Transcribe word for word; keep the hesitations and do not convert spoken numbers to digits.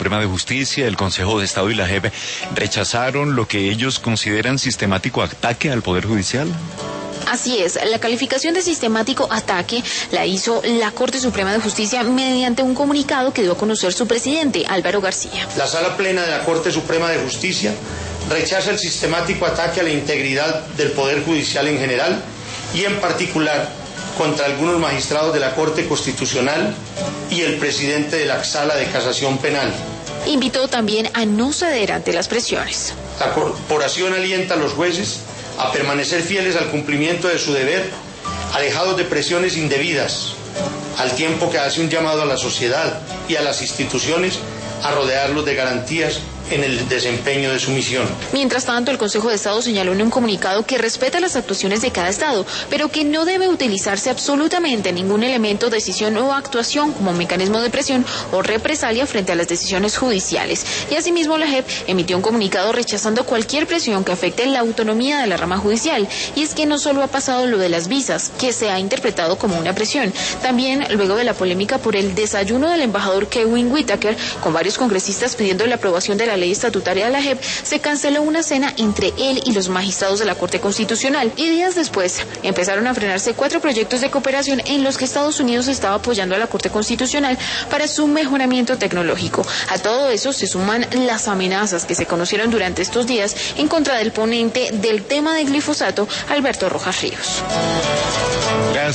Suprema de Justicia, el Consejo de Estado y la J E P rechazaron lo que ellos consideran sistemático ataque al Poder Judicial. Así es, la calificación de sistemático ataque la hizo la Corte Suprema de Justicia mediante un comunicado que dio a conocer su presidente, Álvaro García. La Sala Plena de la Corte Suprema de Justicia rechaza el sistemático ataque a la integridad del Poder Judicial en general y en particular contra algunos magistrados de la Corte Constitucional y el presidente de la Sala de Casación Penal. Invitó también a no ceder ante las presiones. La corporación alienta a los jueces a permanecer fieles al cumplimiento de su deber, alejados de presiones indebidas, al tiempo que hace un llamado a la sociedad y a las instituciones a rodearlos de garantías en el desempeño de su misión. Mientras tanto, el Consejo de Estado señaló en un comunicado que respeta las actuaciones de cada Estado, pero que no debe utilizarse absolutamente ningún elemento, decisión o actuación como mecanismo de presión o represalia frente a las decisiones judiciales. Y asimismo, la J E P emitió un comunicado rechazando cualquier presión que afecte la autonomía de la rama judicial. Y es que no solo ha pasado lo de las visas, que se ha interpretado como una presión. También, luego de la polémica por el desayuno del embajador Kevin Whitaker, con varios congresistas pidiendo la aprobación de la ley estatutaria de la J E P, se canceló una cena entre él y los magistrados de la Corte Constitucional. Y días después empezaron a frenarse cuatro proyectos de cooperación en los que Estados Unidos estaba apoyando a la Corte Constitucional para su mejoramiento tecnológico. A todo eso se suman las amenazas que se conocieron durante estos días en contra del ponente del tema de glifosato, Alberto Rojas Ríos. Gracias.